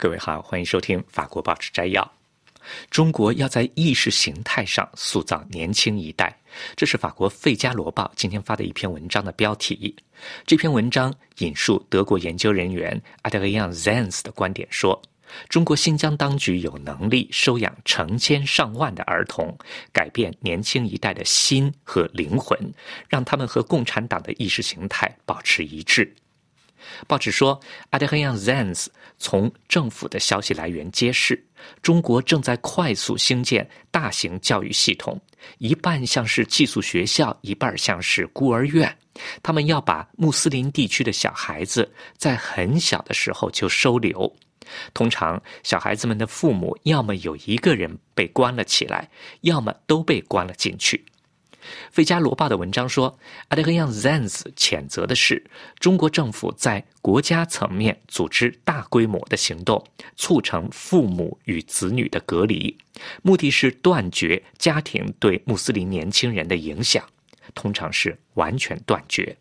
各位好，欢迎收听法国报纸摘要。中国要在意识形态上塑造年轻一代，这是法国《费加罗报》今天发的一篇文章的标题。这篇文章引述德国研究人员 Adrien Zenz 的观点说，中国新疆当局有能力收养成千上万的儿童，改变年轻一代的心和灵魂，让他们和共产党的意识形态保持一致。报纸说 Adrien Zenz 从政府的消息来源揭示，中国正在快速兴建大型教育系统，一半像是寄宿学校，一半像是孤儿院。他们要把穆斯林地区的小孩子在很小的时候就收留。通常小孩子们的父母要么有一个人被关了起来，要么都被关了进去。费加罗报的文章说， Adrien Zenz 谴责的是中国政府在国家层面组织大规模的行动，促成父母与子女的隔离，目的是断绝家庭对穆斯林年轻人的影响，通常是完全断绝。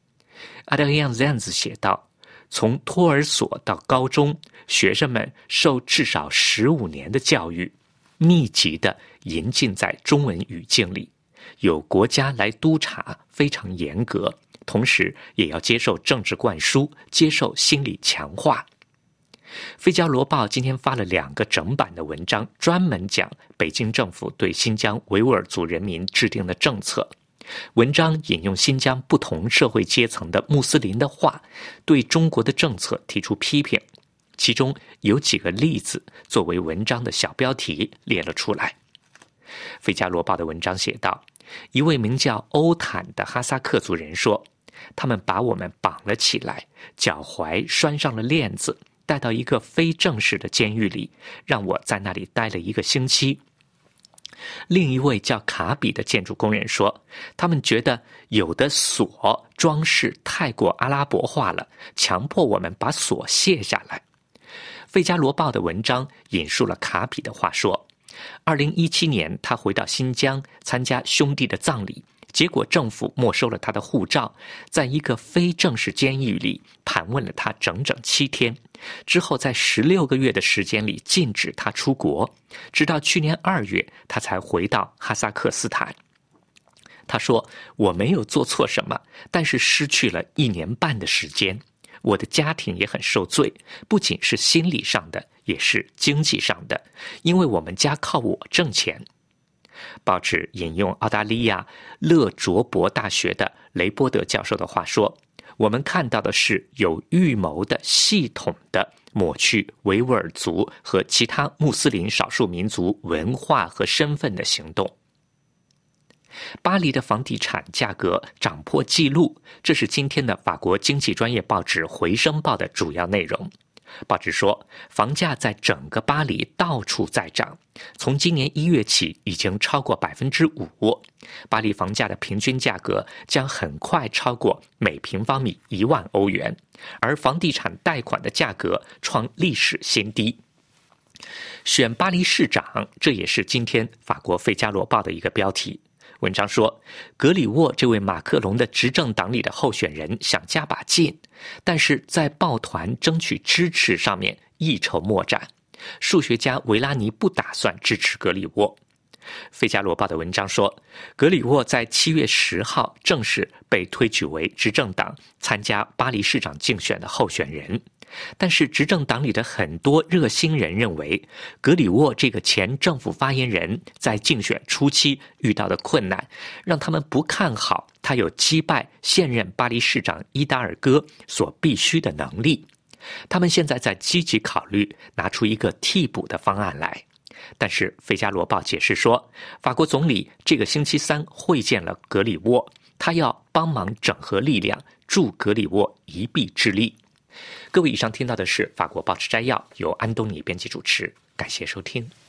Adrien Zenz 写道，从托儿所到高中，学生们受至少15年的教育，密集地吟浸在中文语境里，有国家来督察，非常严格，同时也要接受政治灌输，接受心理强化。费加罗报今天发了2个整版的文章，专门讲北京政府对新疆维吾尔族人民制定的政策。文章引用新疆不同社会阶层的穆斯林的话，对中国的政策提出批评，其中有几个例子作为文章的小标题列了出来。费加罗报的文章写道，一位名叫欧坦的哈萨克族人说，他们把我们绑了起来，脚踝拴上了链子，带到一个非正式的监狱里，让我在那里待了1个星期。另一位叫卡比的建筑工人说，他们觉得有的锁装饰太过阿拉伯化了，强迫我们把锁卸下来。费加罗报的文章引述了卡比的话说，2017年他回到新疆参加兄弟的葬礼，结果政府没收了他的护照，在一个非正式监狱里盘问了他整整7天，之后在16个月的时间里禁止他出国，直到去年2月他才回到哈萨克斯坦。他说，我没有做错什么，但是失去了1年半的时间，我的家庭也很受罪，不仅是心理上的，也是经济上的，因为我们家靠我挣钱。报纸引用澳大利亚勒卓伯大学的雷波德教授的话说，我们看到的是有预谋的、系统的抹去维吾尔族和其他穆斯林少数民族文化和身份的行动。巴黎的房地产价格涨破纪录，这是今天的法国经济专业报纸《回声报》的主要内容。报纸说，房价在整个巴黎到处在涨，从今年1月起已经超过 5%。 巴黎房价的平均价格将很快超过每平方米1万欧元，而房地产贷款的价格创历史新低。选巴黎市长，这也是今天法国《费加罗报》的一个标题。文章说，格里沃这位马克龙的执政党里的候选人想加把劲，但是在抱团争取支持上面一筹莫展。数学家维拉尼不打算支持格里沃。费加罗报的文章说，格里沃在7月10号正式被推举为执政党参加巴黎市长竞选的候选人，但是执政党里的很多热心人认为，格里沃这个前政府发言人在竞选初期遇到的困难，让他们不看好他有击败现任巴黎市长伊达尔戈所必须的能力。他们现在在积极考虑拿出一个替补的方案来。但是《费加罗报》解释说，法国总理这个星期3会见了格里沃，他要帮忙整合力量，助格里沃一臂之力。各位，以上听到的是法国报纸摘要，由安东尼编辑主持，感谢收听。